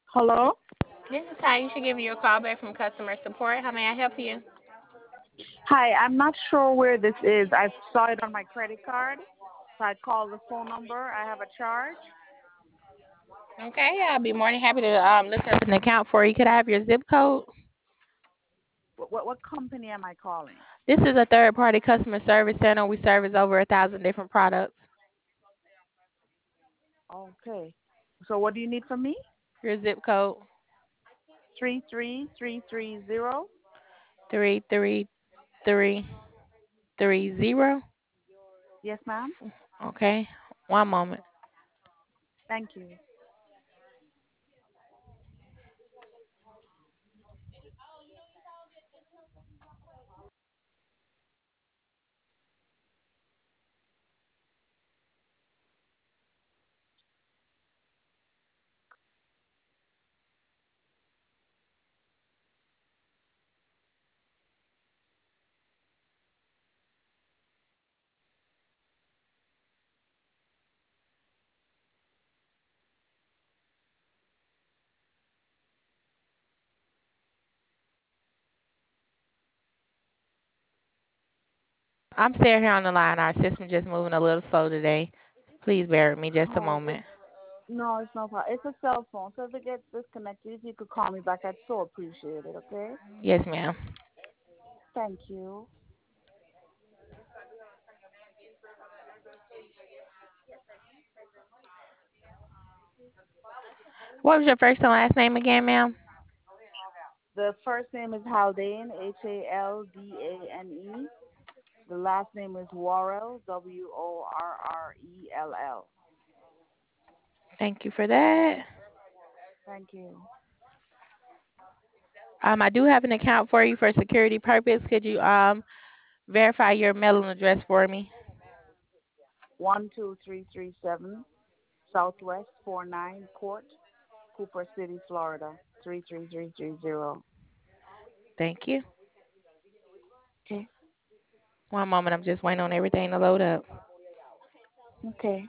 Hello? This is Ty. You should give you a call back from customer support. How may I help you? Hi, I'm not sure where this is. I saw it on my credit card, so I called the phone number. I have a charge. Okay, I'll be more than happy to look up an account for you. Could I have your zip code? What company am I calling? This is a third party customer service center. We service over 1,000 different products. Okay. So what do you need from me? Your zip code 33330. 33330. Yes, ma'am. Okay, one moment. Thank you. I'm still here on the line. Our system just moving a little slow today. Please bear with me just a Oh, moment. no, it's no problem. It's a cell phone, so if it gets disconnected, if you could call me back, I'd so appreciate it, okay? Yes, ma'am. Thank you. What was your first and last name again, ma'am? The first name is Haldane, Haldane. The last name is Worrell, Worrell. Thank you for that. Thank you. I do have an account for you for security purpose. Could you verify your mailing address for me? 12337 Southwest 49 Court, Cooper City, Florida 33330. Thank you. Okay. One moment. I'm just waiting on everything to load up. Okay.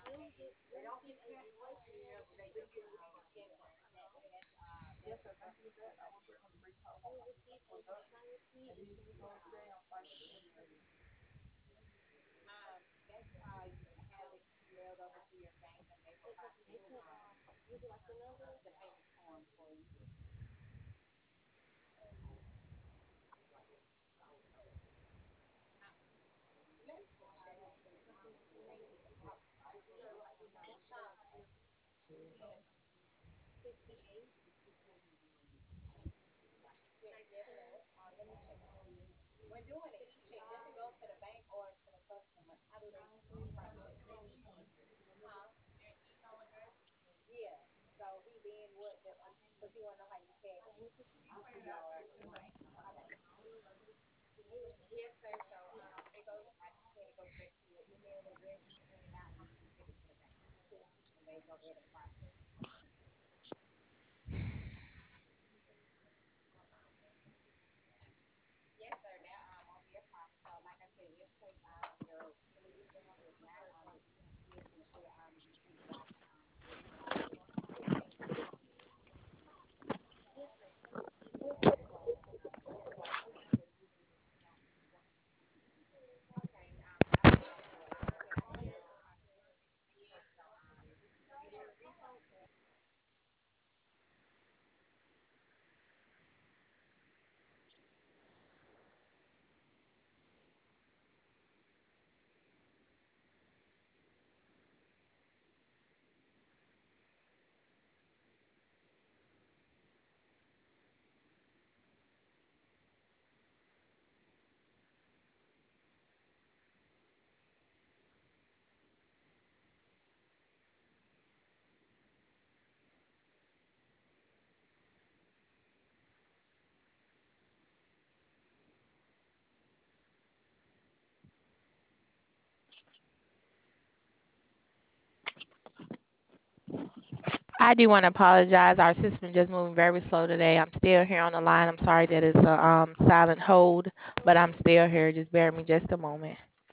I do want to apologize. Our system just moving very slow today. I'm still here on the line. I'm sorry that it's a silent hold, but I'm still here. Just bear with me just a moment.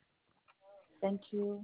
Thank you.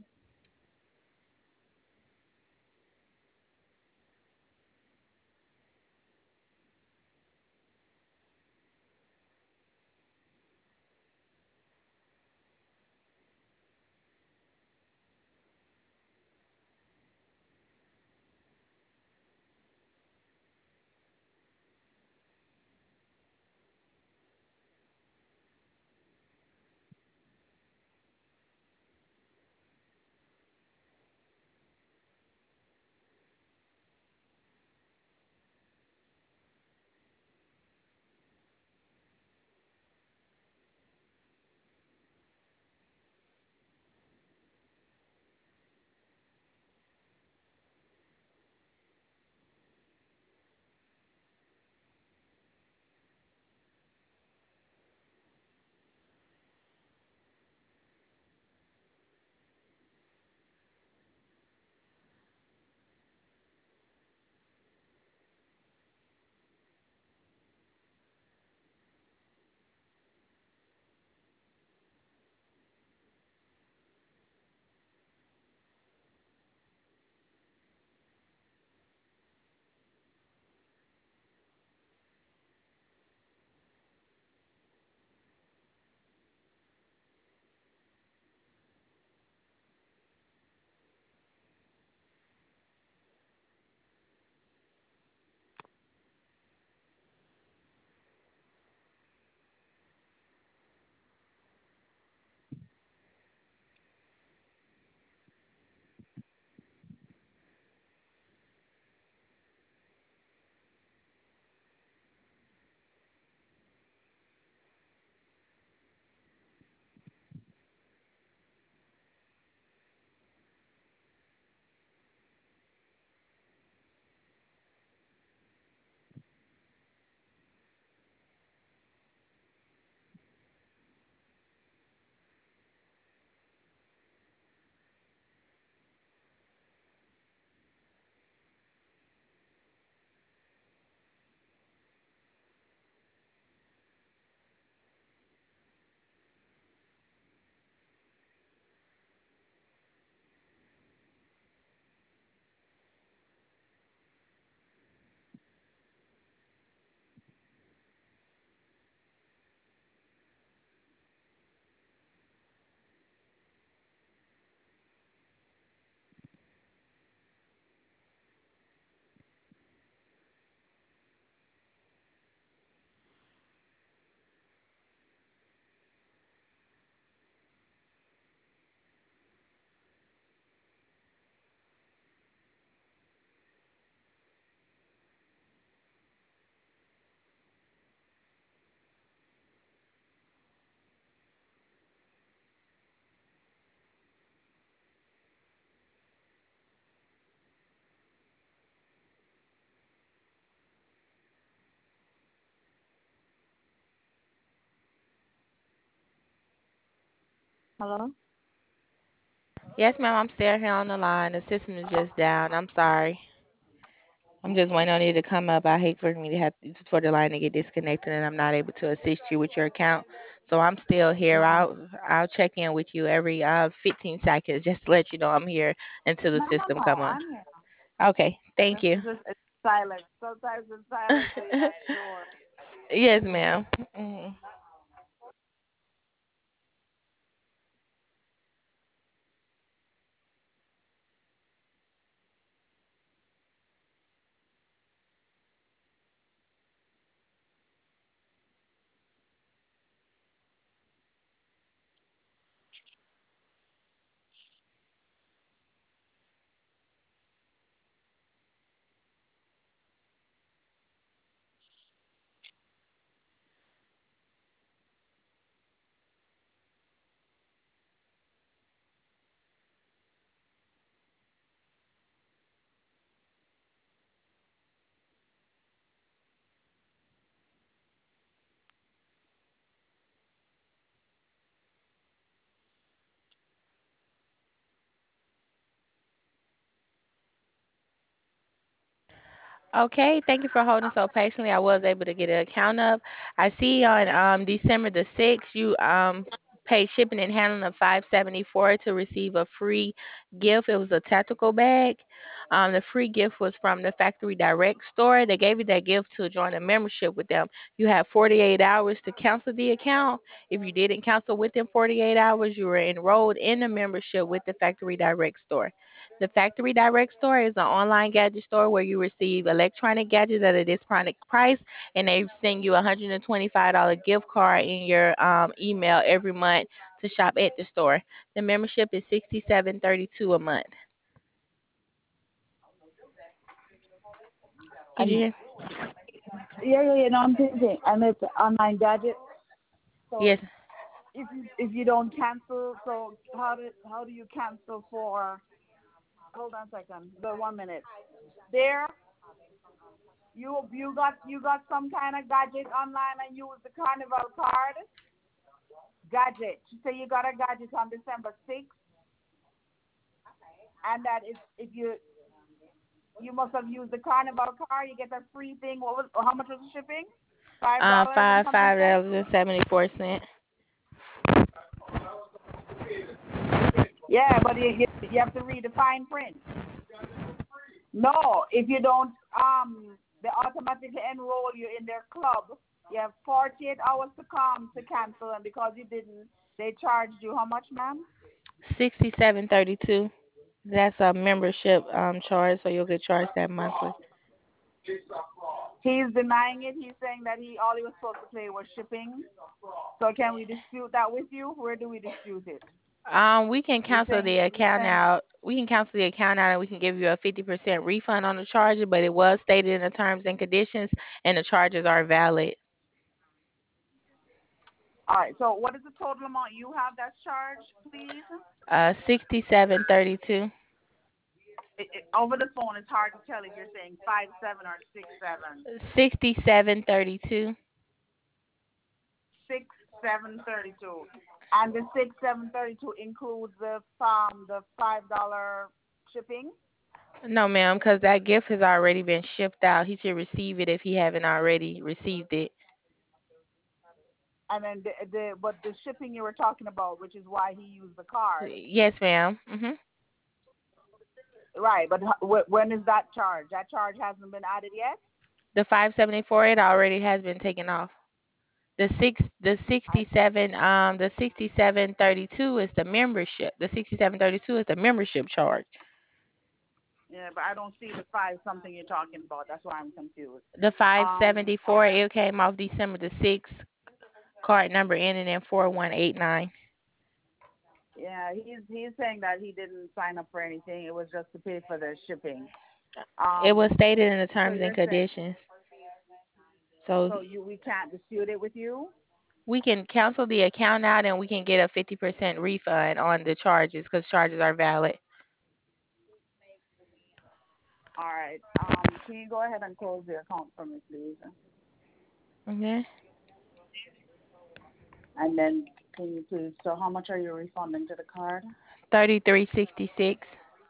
Hello? Yes, ma'am, I'm still here on the line. The system is just down. I'm sorry. I'm just waiting on it to come up. I hate for me to have for the line to get disconnected and I'm not able to assist you with your account. So I'm still here. Yeah. I'll check in with you every 15 seconds just to let you know I'm here until the No, no, system no. come up. I'm here. Okay, thank you. It's silent. Sometimes it's silent, so you're not sure. Yes, ma'am. Mhm. Okay, thank you for holding so patiently. I was able to get an account up. I see on December the 6th you paid shipping and handling of 574 to receive a free gift. It was a tactical bag. The free gift was from the Factory Direct store. They gave you that gift to join a membership with them. You have 48 hours to cancel the account. If you didn't cancel within 48 hours, you were enrolled in the membership with the Factory Direct store. The Factory Direct Store is an online gadget store where you receive electronic gadgets at a discounted price, and they send you a $125 gift card in your email every month to shop at the store. The membership is $67.32 a month. Did you And hear? yeah. No, I'm thinking, and it's online gadget. So Yes. if you don't cancel, so how do you cancel for? Hold on a second. The 1 minute. There, you got some kind of gadget online and use the Carnival card. Gadget. So you got a gadget on December 6th, and that is if you must have used the Carnival card. You get a free thing. How much was the shipping? $5 and something Five cents. dollars and 74 cents. Yeah, but you have to read the fine print. No, if you don't, they automatically enroll you in their club. You have 48 hours to come to cancel, and because you didn't, they charged you how much, ma'am? 67.32. That's a membership charge, so you'll get charged that monthly. He's denying it. He's saying that all he was supposed to pay was shipping. So can we dispute that with you? Where do we dispute it? We can You're cancel saying the you're account saying out. We can cancel the account out and we can give you a 50% refund on the charges, but it was stated in the terms and conditions and the charges are valid. all right. So what is the total amount you have that's charged, please? 67.32. Over the phone, it's hard to tell if you're saying 5-7 or 6-7. 67.32. 6-7-32, and the 6-7-32 includes the $5 shipping, No, ma'am, because that gift has already been shipped out. He should receive it if he haven't already received it. and then but the shipping you were talking about, which is why he used the card, Yes, ma'am. right? But when is that charge? That charge hasn't been added yet. The 574, it already has been taken off. The I 6732 is the membership. The 6732 is the membership charge. Yeah, but I don't see the five something you're talking about. That's why I'm confused. The All 574 right. it came off December the 6th. Card number ending in 4189. Yeah, he's saying that he didn't sign up for anything. It was just to pay for the shipping. It was Um, stated in the so terms and you're saying conditions. So we can't dispute it with you. we can cancel the account out and we can get a 50% refund on the charges because charges are valid. All right. Can you go ahead and close the account for me, please? Okay. And then Can you please? So how much are you refunding to the card? 3366.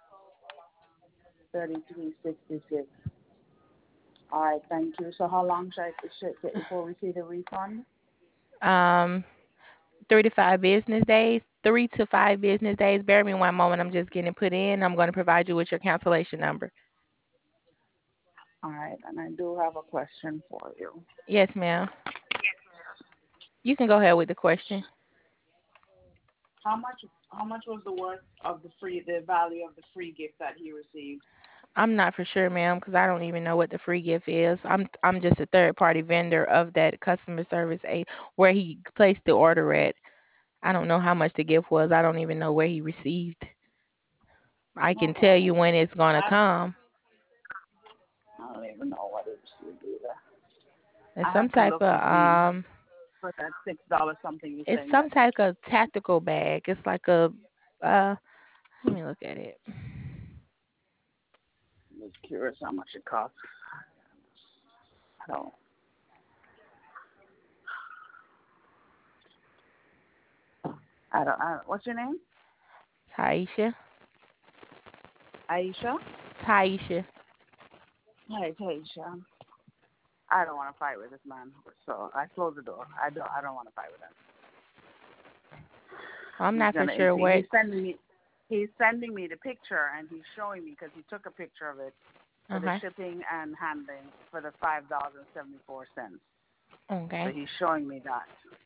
3366. All right, thank you. So how long should it take before we see the refund? Um, 3 to 5 business days. 3 to 5 business days. Bear with me one moment. I'm just getting it put in. I'm going to provide you with your cancellation number. All right, and I do have a question for you. Yes, ma'am. You can go ahead with the question. How much was the worth of the value of the free gift that he received? I'm not for sure, ma'am, because I don't even know what the free gift is. I'm just a third party vendor of that customer service aid where he placed the order at. I don't know how much the gift was. I don't even know where he received. I No can tell you problem. when it's gonna I come. I don't even know what it received either. It's I some have to type look to of see for that $6 something you're it's saying some that. type of tactical bag. It's like a uh let me look at it. I'm just curious how much it costs. I don't. What's your name? Taisha. Aisha. Taisha. Hey, Aisha. I don't want to fight with this man, so I close the door. I don't want to fight with him. I'm He's not for gonna. sure what. He's sending me the picture, and he's showing me because he took a picture of it for the Okay. shipping and handling for the $5.74. So Okay. he's showing me that.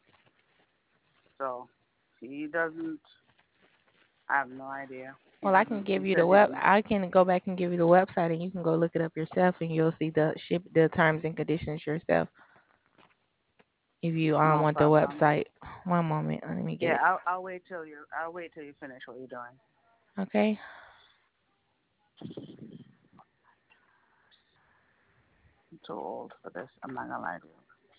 So he doesn't. I have no idea. He Well, I can doesn't. give He you the says he web. didn't. I can go back and give you the website, and you can go look it up yourself, and you'll see the terms and conditions yourself. If you No want the problem. website, one moment. Let me get Yeah, it. I'll wait till you. I'll wait till you finish what you're doing. Okay. I'm too old for this. I'm not gonna lie to you.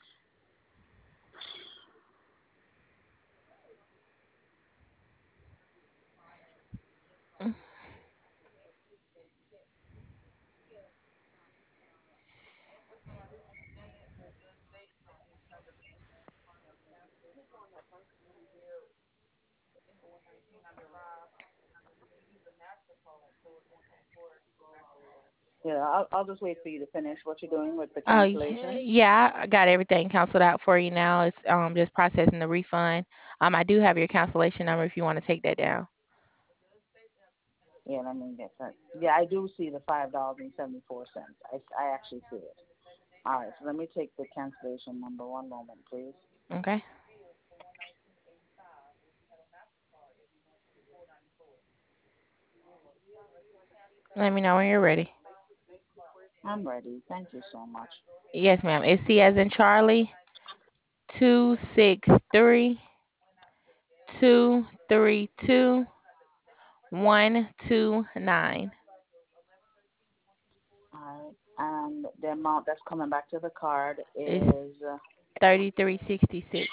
Yeah, I'll just wait for you to finish what you're doing with the Oh, cancellation. yeah, I got everything canceled out for you now. It's just processing the refund. I do have your cancellation number if you want to take that down. Yeah, let me get that. Yeah, I do see the $5.74. I actually see it. All right, so let me take the cancellation number. One moment, please. Okay. Let me know when you're ready. I'm ready. Thank you so much. Yes, ma'am. It's C as in Charlie. 263 232 129. All right, and the amount that's coming back to the card It's is 3366.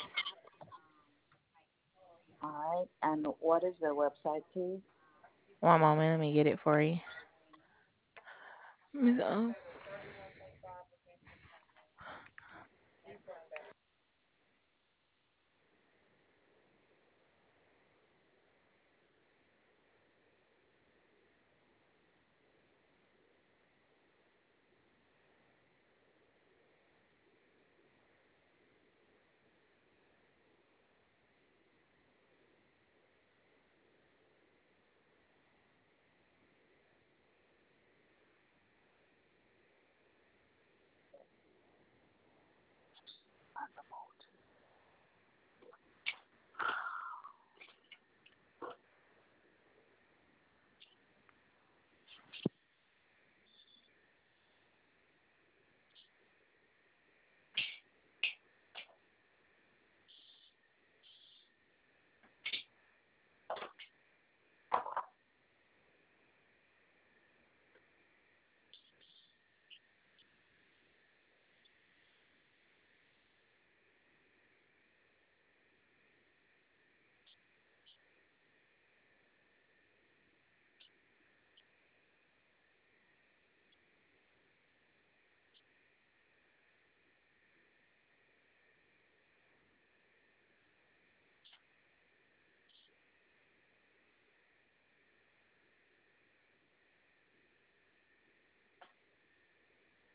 all right. And what is the website, please? One moment, let me get it for you.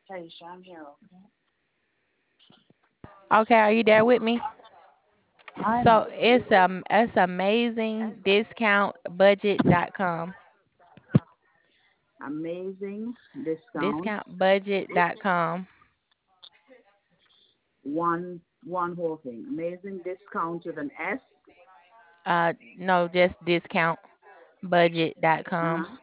Taisha, I'm here. Okay, are you there with me? I'm So it's amazingdiscountbudget.com. amazing discount. Discountbudget.com. One whole thing. Amazing discount with an S. No, just discountbudget.com. Uh-huh.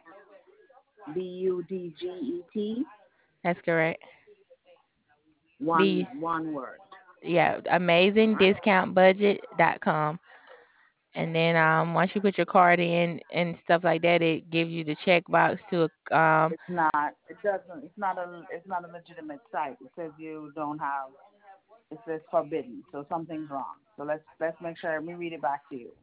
Budget. That's correct. One B one word. Yeah, All right. amazingdiscountbudget.com. And then once you put your card in and stuff like that, it gives you the checkbox to It's not. It doesn't. It's not a. It's not a legitimate site. It says you don't have. It says forbidden. So something's wrong. So let's make sure. Let me read it back to you.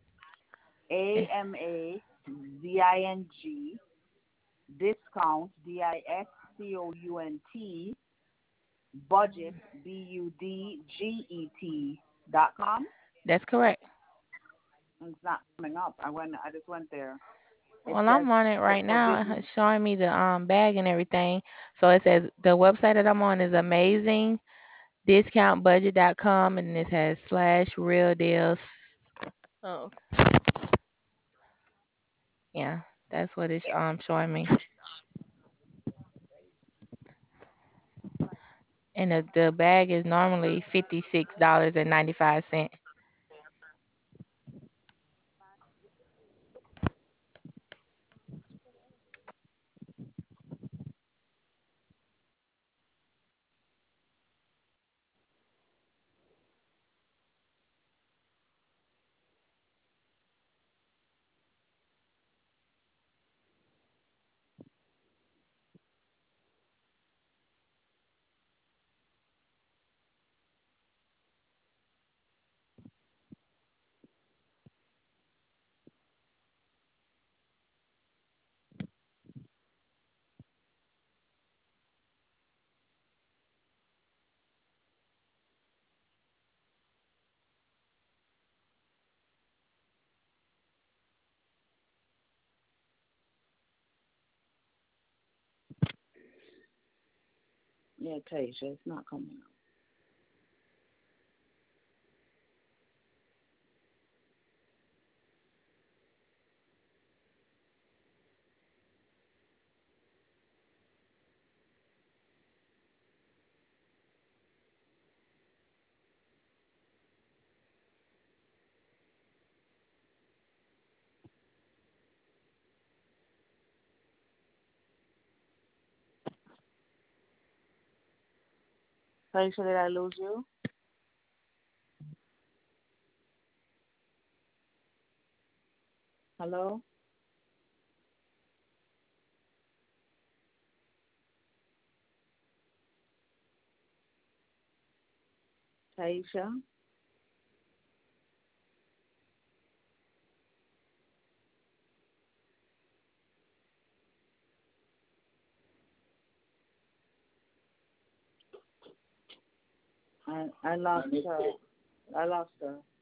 AMAZING discount DISCOUNT budget BUDGET.com. That's correct. It's not coming up. I just went there. It Well, says I'm on it the right now. forbidden. It's showing me the bag and everything. So it says the website that I'm on is amazingdiscountbudget.com, and it has slash real deals. Oh, yeah, that's what it's showing me. And the bag is normally $56.95. Yeah, Taisha, it's not coming up. Taisha, did I lose you? Hello, Taisha. I lost her. I lost her.